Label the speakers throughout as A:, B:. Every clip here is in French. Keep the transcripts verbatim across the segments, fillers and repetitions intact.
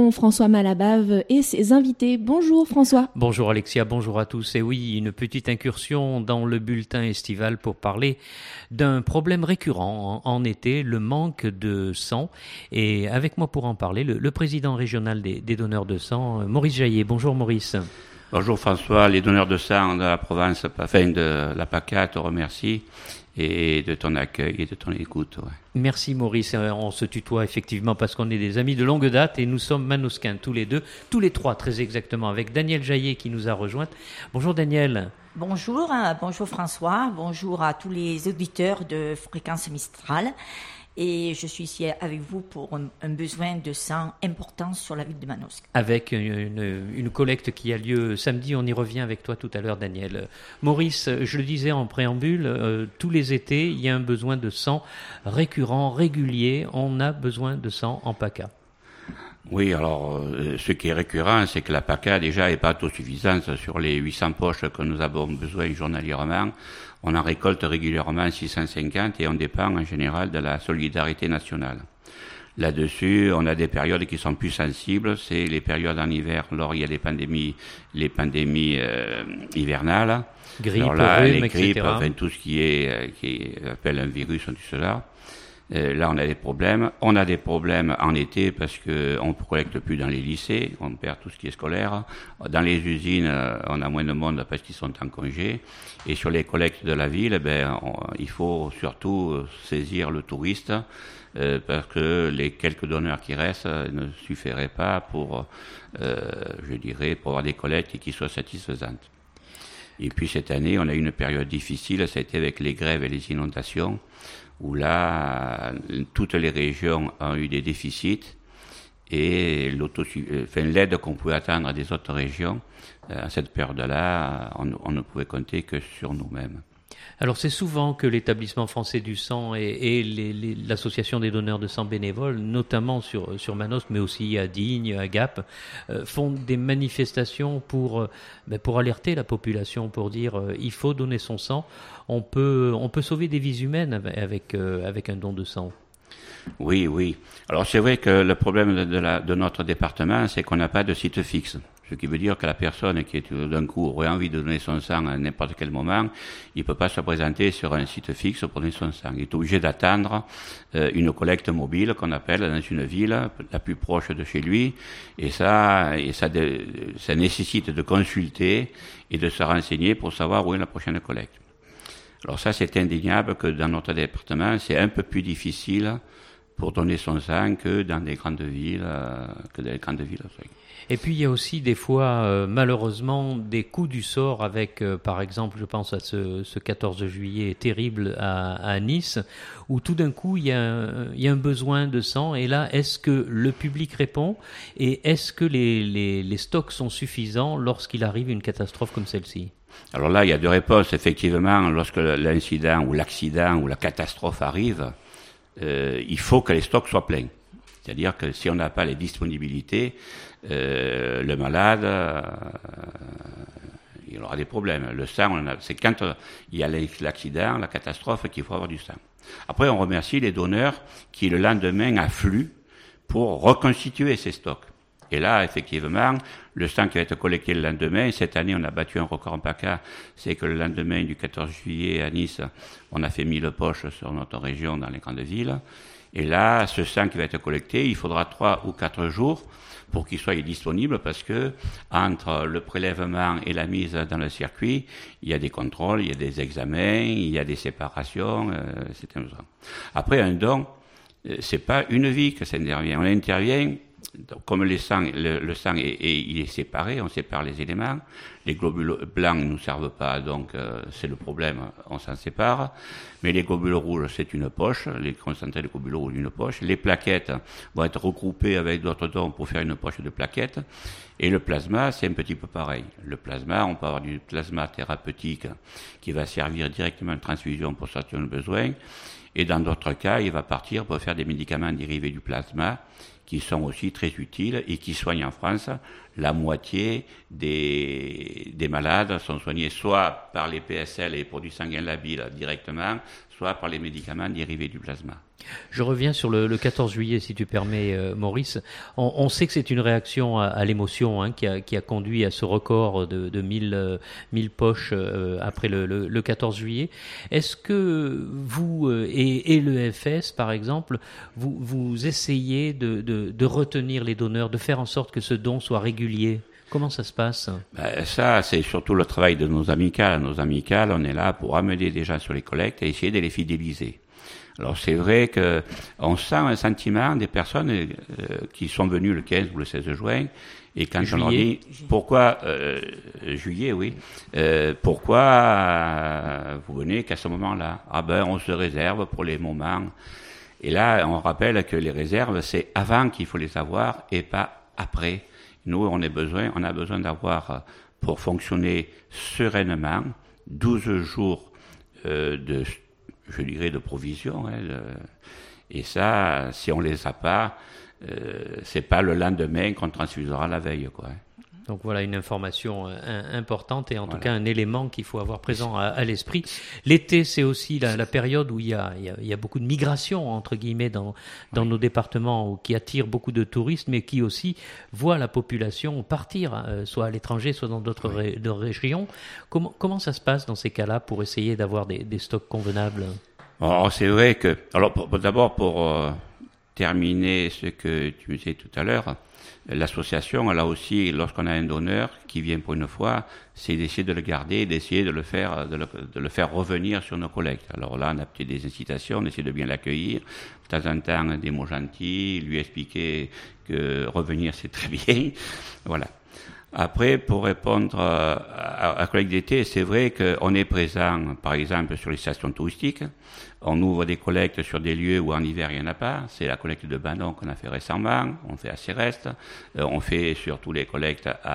A: accueillons François Malabave et ses invités. Bonjour François.
B: Bonjour Alexia, bonjour à tous. Et oui, une petite incursion dans le bulletin estival pour parler d'un problème récurrent en, en été, le manque de sang. Et avec moi pour en parler, le, le président régional des, des donneurs de sang, Maurice Jaillet. Bonjour Maurice.
C: Bonjour François, les donneurs de sang de la province, enfin de la PACA te remercient et de ton accueil et de ton écoute. Ouais.
B: Merci Maurice, on se tutoie effectivement parce qu'on est des amis de longue date et nous sommes manusquins tous les deux, tous les trois très exactement, avec Daniel Jaillet qui nous a rejoint. Bonjour Daniel.
D: Bonjour, bonjour François, bonjour à tous les auditeurs de Fréquence Mistral. Et je suis ici avec vous pour un, un besoin de sang important sur la ville de Manosque.
B: Avec une, une collecte qui a lieu samedi, on y revient avec toi tout à l'heure Daniel. Maurice, je le disais en préambule, euh, tous les étés, il y a un besoin de sang récurrent, régulier. On a besoin de sang en PACA.
C: Oui, alors euh, ce qui est récurrent, c'est que la PACA déjà n'est pas autosuffisante sur les huit cents poches que nous avons besoin journalièrement. On en récolte régulièrement six cent cinquante et on dépend en général de la solidarité nationale. Là-dessus, on a des périodes qui sont plus sensibles, c'est les périodes en hiver, lors il y a les pandémies, les pandémies euh, hivernales.
B: Grippe,
C: alors là,
B: rhume,
C: les grippes,
B: et cetera.
C: Enfin, tout ce qui est euh, qui appelle un virus, tout cela. Euh, là, on a des problèmes. On a des problèmes en été parce que on ne collecte plus dans les lycées, on perd tout ce qui est scolaire. Dans les usines, euh, on a moins de monde parce qu'ils sont en congé. Et sur les collectes de la ville, ben, on, il faut surtout saisir le touriste euh, parce que les quelques donneurs qui restent euh, ne suffiraient pas pour, euh, je dirais, pour avoir des collectes qui soient satisfaisantes. Et puis cette année, on a eu une période difficile, ça a été avec les grèves et les inondations, où là, toutes les régions ont eu des déficits et enfin, l'aide qu'on pouvait attendre des autres régions, à cette période-là, on, on ne pouvait compter que sur nous-mêmes.
B: Alors c'est souvent que l'établissement français du sang et, et les, les, l'association des donneurs de sang bénévoles, notamment sur, sur Manosque, mais aussi à Digne, à Gap, euh, font des manifestations pour, euh, ben pour alerter la population, pour dire euh, il faut donner son sang, on peut, on peut sauver des vies humaines avec, euh, avec un don de sang.
C: Oui, oui. Alors c'est vrai que le problème de, de, la, de notre département, c'est qu'on n'a pas de site fixe. Ce qui veut dire que la personne qui est d'un coup aurait envie de donner son sang à n'importe quel moment, il peut pas se présenter sur un site fixe pour donner son sang. Il est obligé d'attendre euh, une collecte mobile qu'on appelle dans une ville la plus proche de chez lui. Et ça, et ça, de, ça nécessite de consulter et de se renseigner pour savoir où est la prochaine collecte. Alors ça, c'est indéniable que dans notre département, c'est un peu plus difficile pour donner son sang que dans des grandes villes, euh, que dans les grandes villes.
B: Et puis il y a aussi des fois, euh, malheureusement, des coups du sort avec, euh, par exemple, je pense à ce, ce quatorze juillet terrible à, à Nice, où tout d'un coup il y, a un, il y a un besoin de sang. Et là, est-ce que le public répond et est-ce que les, les, les stocks sont suffisants lorsqu'il arrive une catastrophe comme celle-ci ?
C: Alors là, il y a deux réponses. Effectivement, lorsque l'incident ou l'accident ou la catastrophe arrive, euh, il faut que les stocks soient pleins. C'est-à-dire que si on n'a pas les disponibilités, euh, le malade, euh, il aura des problèmes. Le sang, on a, c'est quand euh, il y a l'accident, la catastrophe, qu'il faut avoir du sang. Après, on remercie les donneurs qui, le lendemain, affluent pour reconstituer ces stocks. Et là, effectivement, le sang qui va être collecté le lendemain, cette année, on a battu un record en PACA, c'est que le lendemain du quatorze juillet à Nice, on a fait mille poches sur notre région dans les grandes villes. Et là, ce sang qui va être collecté, il faudra trois ou quatre jours pour qu'il soit disponible parce que entre le prélèvement et la mise dans le circuit, il y a des contrôles, il y a des examens, il y a des séparations, euh, et cetera. Après, un don, c'est pas une vie que ça intervient. On intervient, comme les sang, le, le sang est, est, il est séparé, on sépare les éléments. Les globules blancs ne nous servent pas, donc euh, c'est le problème, on s'en sépare. Mais les globules rouges, c'est une poche, les concentrés de globules rouges, une poche. Les plaquettes vont être regroupées avec d'autres dons pour faire une poche de plaquettes. Et le plasma, c'est un petit peu pareil. Le plasma, on peut avoir du plasma thérapeutique qui va servir directement de transfusion pour certains besoins. Et dans d'autres cas, il va partir pour faire des médicaments dérivés du plasma qui sont aussi très utiles et qui soignent en France la moitié des, des malades sont soignés soit par les P S L et les produits sanguins labiles directement, soit par les médicaments dérivés du plasma.
B: Je reviens sur le, le quatorze juillet, si tu permets, euh, Maurice. On, on sait que c'est une réaction à, à l'émotion hein, qui, a, qui a conduit à ce record de, de mille, euh, mille poches euh, après le, le, le quatorze juillet. Est-ce que vous euh, et, et le F S, par exemple, vous, vous essayez de, de, de retenir les donneurs, de faire en sorte que ce don soit régulier ? Comment ça se passe ?
C: Ben, ça, c'est surtout le travail de nos amicales. Nos amicales, on est là pour amener des gens sur les collectes et essayer de les fidéliser. Alors c'est vrai que on sent un sentiment des personnes euh, qui sont venues le quinze ou le seize juin et quand juillet. On leur dit pourquoi euh, juillet oui euh, pourquoi euh, vous venez qu'à ce moment-là, ah ben on se réserve pour les moments, et là on rappelle que les réserves c'est avant qu'il faut les avoir et pas après. Nous on a besoin on a besoin d'avoir pour fonctionner sereinement douze jours euh, de je dirais de provision, hein, de, et ça, si on les a pas, euh, c'est pas le lendemain qu'on transfusera la veille, quoi.
B: Donc voilà une information euh, importante et en
C: voilà.
B: tout cas un élément qu'il faut avoir présent à, à l'esprit. L'été, c'est aussi la, la période où il y, a, il, y a, il y a beaucoup de migration, entre guillemets, dans, dans oui. nos départements, où, qui attire beaucoup de touristes, mais qui aussi voit la population partir, euh, soit à l'étranger, soit dans d'autres oui. ré, régions. Comment, comment ça se passe dans ces cas-là pour essayer d'avoir des, des stocks convenables ?
C: Alors, c'est vrai que... Alors, pour, pour, d'abord, pour euh, terminer ce que tu me disais tout à l'heure, l'association, elle a aussi, lorsqu'on a un donneur qui vient pour une fois, c'est d'essayer de le garder, d'essayer de le faire, de le, de le faire revenir sur nos collectes. Alors là, on a peut-être des incitations, on essaie de bien l'accueillir, de temps en temps des mots gentils, lui expliquer que revenir c'est très bien, voilà. Après, pour répondre à, à, à la collecte d'été, c'est vrai qu'on est présent, par exemple, sur les stations touristiques. On ouvre des collectes sur des lieux où en hiver il n'y en a pas. C'est la collecte de Bandon qu'on a fait récemment. On fait à Céreste. Euh, on fait surtout les collectes à,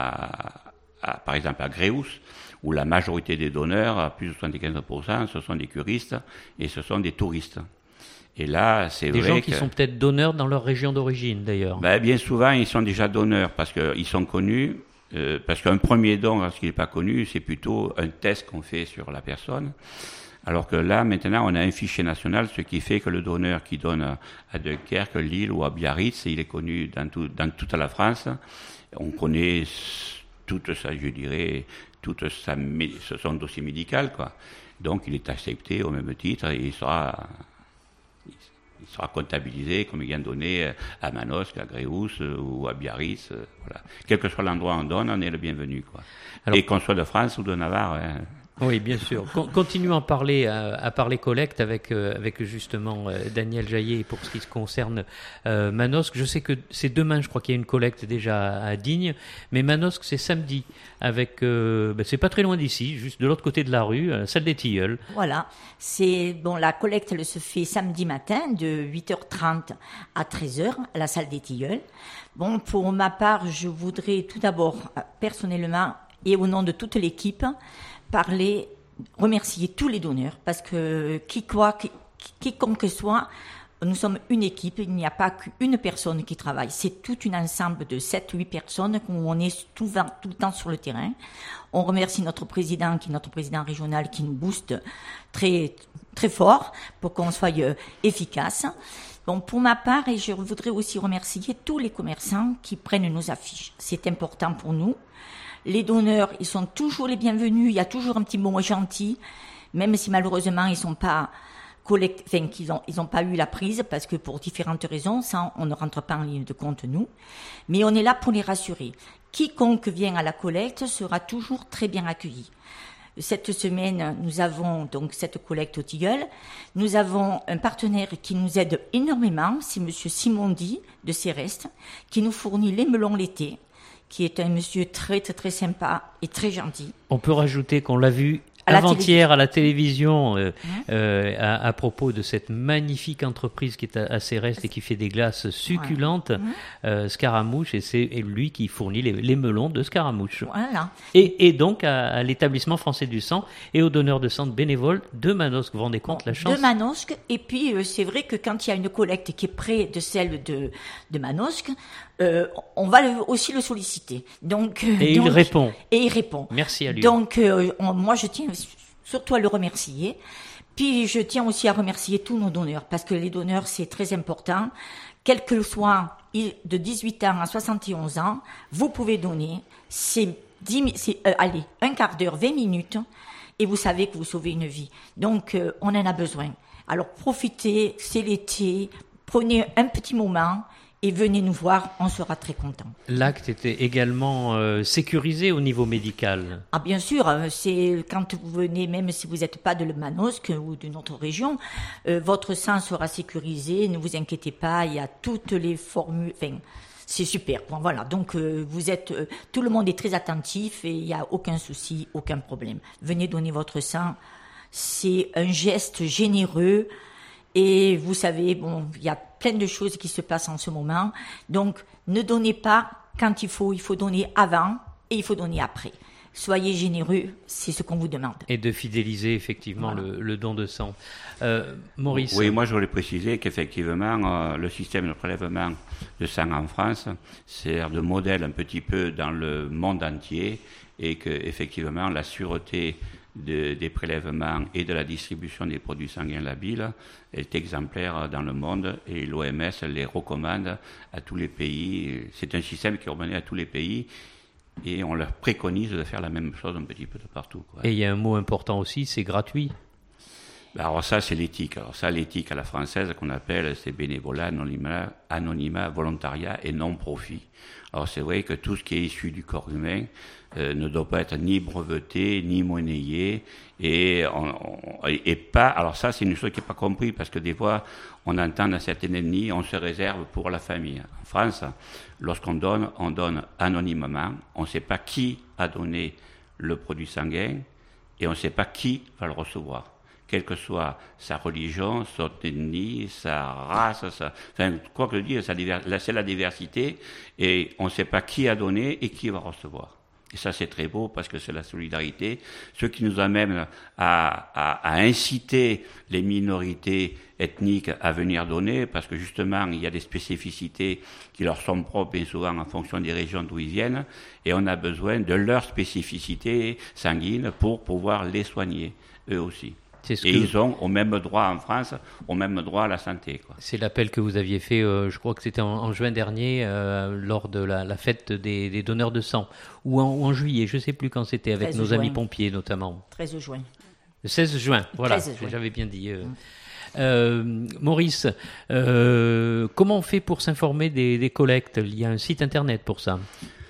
C: à, à, par exemple, à Gréoux, où la majorité des donneurs, plus de soixante-quinze pour cent, ce sont des curistes et ce sont des touristes. Et là, c'est
B: des
C: vrai
B: gens qui
C: que,
B: sont peut-être donneurs dans leur région d'origine, d'ailleurs.
C: Ben, bien souvent, ils sont déjà donneurs parce qu'ils sont connus. Euh, parce qu'un premier don, lorsqu'il n'est pas connu, c'est plutôt un test qu'on fait sur la personne. Alors que là, maintenant, on a un fichier national, ce qui fait que le donneur qui donne à Dunkerque, Lille ou à Biarritz, il est connu dans, tout, dans toute la France. On connaît toute sa, je dirais, toute sa, son dossier médical, quoi. Donc, il est accepté au même titre et il sera... il sera comptabilisé comme il vient donné à Manosque, à Gréoux ou à Biarritz. Voilà. Quel que soit l'endroit où on donne, on est le bienvenu, quoi. Alors, et qu'on soit de France ou de Navarre. Hein.
B: Oui, bien sûr. Continuons à parler, à, à parler collecte avec, euh, avec justement euh, Daniel Jaillet pour ce qui se concerne euh, Manosque. Je sais que c'est demain, je crois qu'il y a une collecte déjà à, à Digne, mais Manosque c'est samedi avec, euh, ben, c'est pas très loin d'ici, juste de l'autre côté de la rue, à la salle des Tilleuls.
D: Voilà, c'est bon. La collecte elle se fait samedi matin de huit heures trente à treize heures à la salle des Tilleuls. Bon, pour ma part, je voudrais tout d'abord personnellement et au nom de toute l'équipe parler, remercier tous les donneurs, parce que qui quoi, qui, quiconque que soit, nous sommes une équipe, il n'y a pas qu'une personne qui travaille, c'est tout un ensemble de sept huit personnes où on est tout, tout le temps sur le terrain. On remercie notre président, qui est notre président régional, qui nous booste très, très fort pour qu'on soit efficace. Bon, pour ma part, et je voudrais aussi remercier tous les commerçants qui prennent nos affiches. C'est important pour nous. Les donneurs, ils sont toujours les bienvenus. Il y a toujours un petit mot gentil, même si malheureusement ils sont pas collect... enfin, qu'ils ont, ils ont pas eu la prise parce que pour différentes raisons, ça, on ne rentre pas en ligne de compte nous. Mais on est là pour les rassurer. Quiconque vient à la collecte sera toujours très bien accueilli. Cette semaine, nous avons donc cette collecte au Tilleul. Nous avons un partenaire qui nous aide énormément, c'est Monsieur Simondi de Céreste, qui nous fournit les melons l'été, qui est un monsieur très, très, très sympa et très gentil.
B: On peut rajouter qu'on l'a vu
D: à la
B: avant-hier à la télévision euh, euh, à, à propos de cette magnifique entreprise qui est à, à Céreste et qui fait des glaces succulentes, ouais. euh, Scaramouche, et c'est lui qui fournit les, les melons de Scaramouche.
D: Voilà.
B: Et, et donc à, à l'établissement français du sang et aux donneurs de sang bénévoles de Manosque. Vous vous rendez compte bon, la chance?
D: De Manosque, et puis euh, c'est vrai que quand il y a une collecte qui est près de celle de, de Manosque, euh, on va le, aussi le solliciter. Donc, euh,
B: et
D: donc,
B: il répond.
D: Et il répond.
B: Merci à lui.
D: Donc euh, on, moi je tiens surtout à le remercier. Puis je tiens aussi à remercier tous nos donneurs, parce que les donneurs c'est très important. Quel que soit de dix-huit ans à soixante et onze ans, vous pouvez donner. C'est, dix, c'est euh, allez, un quart d'heure, vingt minutes, et vous savez que vous sauvez une vie. Donc euh, on en a besoin. Alors profitez, c'est l'été, prenez un petit moment et venez nous voir, on sera très contents.
B: L'acte était également euh, sécurisé au niveau médical.
D: Ah bien sûr, c'est quand vous venez, même si vous n'êtes pas de Manosque ou d'une autre région, euh, votre sang sera sécurisé, ne vous inquiétez pas, il y a toutes les formules, enfin, c'est super. Bon, voilà, donc euh, vous êtes, euh, tout le monde est très attentif et il n'y a aucun souci, aucun problème. Venez donner votre sang, c'est un geste généreux. Et vous savez, bon, il y a plein de choses qui se passent en ce moment. Donc, ne donnez pas quand il faut. Il faut donner avant et il faut donner après. Soyez généreux, c'est ce qu'on vous demande.
B: Et de fidéliser effectivement voilà. le, le don de sang. Euh, Maurice.
C: Oui, moi je voulais préciser qu'effectivement, euh, le système de prélèvement de sang en France sert de modèle un petit peu dans le monde entier et qu'effectivement, la sûreté De, des prélèvements et de la distribution des produits sanguins labiles est exemplaire dans le monde et l'O M S les recommande à tous les pays. C'est un système qui est recommandé à tous les pays et on leur préconise de faire la même chose un petit peu de partout, quoi.
B: Et il y a un mot important aussi, c'est gratuit.
C: Alors ça, c'est l'éthique. Alors ça, l'éthique à la française qu'on appelle, c'est bénévolat, anonymat, anonymat, volontariat et non-profit. Alors c'est vrai que tout ce qui est issu du corps humain euh, ne doit pas être ni breveté, ni monnayé, et, on, on, et pas... Alors ça, c'est une chose qui n'est pas comprise, parce que des fois, on entend dans certaines ethnies, on se réserve pour la famille. En France, lorsqu'on donne, on donne anonymement, on ne sait pas qui a donné le produit sanguin, et on ne sait pas qui va le recevoir. Quelle que soit sa religion, son ethnie, sa race, sa, enfin, quoi que le dire, c'est la diversité, et on ne sait pas qui a donné et qui va recevoir. Et ça, c'est très beau parce que c'est la solidarité, ce qui nous amène à, à, à inciter les minorités ethniques à venir donner, parce que justement, il y a des spécificités qui leur sont propres, bien souvent en fonction des régions d'où ils viennent, et on a besoin de leurs spécificités sanguines pour pouvoir les soigner, eux aussi. Et que... ils ont au même droit en France, au même droit à la santé, quoi.
B: C'est l'appel que vous aviez fait, euh, je crois que c'était en, en juin dernier, euh, lors de la, la fête des, des donneurs de sang, ou en, ou en juillet, je ne sais plus quand c'était, avec nos juin. Amis pompiers notamment.
D: treize juin.
B: Le seize juin, voilà,
D: treize juin.
B: J'avais bien dit. Euh. Mmh. Euh, Maurice, euh, comment on fait pour s'informer des, des collectes? Il y a un site internet pour ça.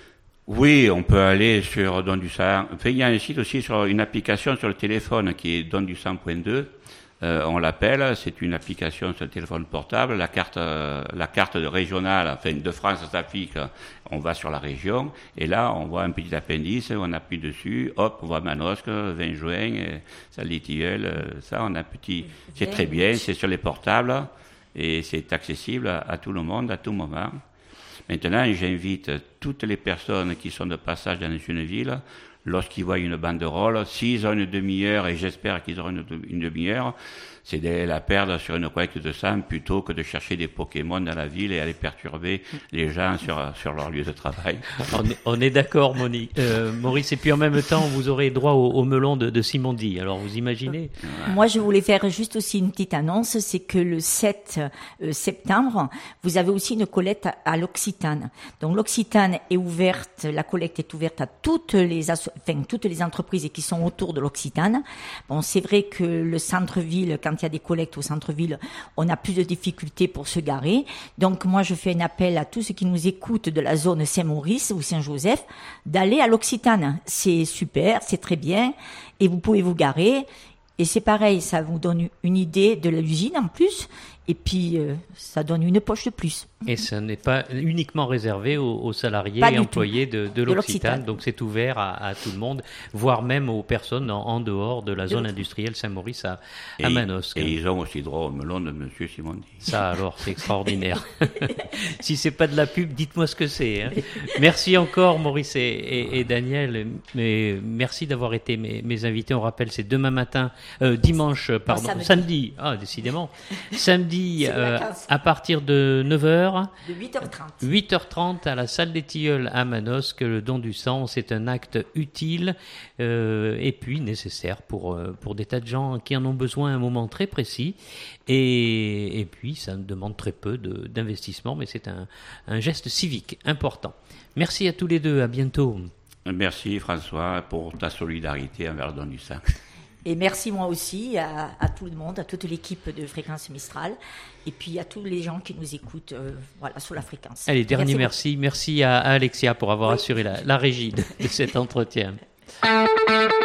C: Oui, on peut aller sur Don du Sang. Enfin, il y a un site aussi, sur une application sur le téléphone qui est don du sang point deux. Euh, on l'appelle, c'est une application sur le téléphone portable. La carte, euh, la carte régionale, enfin de France s'affiche. On va sur la région et là, on voit un petit appendice. On appuie dessus, hop, on voit Manosque, vingt juin, Salles-des-Tilleuls. Euh, ça, on a un petit. C'est très bien. C'est sur les portables et c'est accessible à, à tout le monde, à tout moment. Maintenant, j'invite toutes les personnes qui sont de passage dans une ville, lorsqu'ils voient une banderole, s'ils ont une demi-heure, et j'espère qu'ils auront une, une demi-heure, c'est de la perdre sur une collecte de sang plutôt que de chercher des Pokémon dans la ville et aller perturber les gens sur, sur leur lieu de travail.
B: On est, on est d'accord, Monique, euh, Maurice. Et puis en même temps, vous aurez droit au, au melon de, de Simondi. Alors vous imaginez.
D: Moi, je voulais faire juste aussi une petite annonce, c'est que le sept septembre, vous avez aussi une collecte à, à l'Occitane. Donc l'Occitane est ouverte, la collecte est ouverte à toutes les, asso- enfin, toutes les entreprises qui sont autour de l'Occitane. Bon, c'est vrai que le centre-ville, quand il y a des collectes au centre-ville, on a plus de difficultés pour se garer. Donc moi, je fais un appel à tous ceux qui nous écoutent de la zone Saint-Maurice ou Saint-Joseph d'aller à l'Occitane. C'est super, c'est très bien, et vous pouvez vous garer. Et c'est pareil, ça vous donne une idée de l'usine en plus. Et puis, euh, ça donne une poche de plus.
B: Et ce n'est pas uniquement réservé aux, aux salariés
D: Pas
B: et
D: du
B: employés de, de,
D: De
B: l'Occitane.
D: l'Occitane.
B: Donc c'est ouvert à, à tout le monde, voire même aux personnes en, en dehors de la zone
D: De-
B: industrielle Saint-Maurice à,
C: Et,
B: à Manosque.
C: et ils ont aussi droit au melon de M. Simondi.
B: Ça alors, c'est extraordinaire. Si c'est pas de la pub, dites-moi ce que c'est. Hein. Merci encore Maurice et, et, et Daniel. Mais merci d'avoir été mes, mes invités. On rappelle, c'est demain matin, euh, dimanche, pardon,
D: samedi.
B: samedi. Ah, décidément. Samedi,
D: C'est les
B: euh,
D: vacances.
B: à partir de neuf heures.
D: De huit heures trente.
B: huit heures trente à la salle des Tilleuls à Manosque. Le don du sang, c'est un acte utile euh, et puis nécessaire pour, euh, pour des tas de gens qui en ont besoin à un moment très précis. Et, et puis, ça demande très peu de, d'investissement, mais c'est un, un geste civique important. Merci à tous les deux. À bientôt.
C: Merci François pour ta solidarité envers le don du sang.
D: Et merci moi aussi à, à tout le monde, à toute l'équipe de Fréquence Mistral, et puis à tous les gens qui nous écoutent euh, voilà, sur la fréquence.
B: Allez, dernier
D: Merci
B: merci. Merci, à, à Alexia pour avoir
D: Oui.
B: assuré la, la régie de, de cet entretien.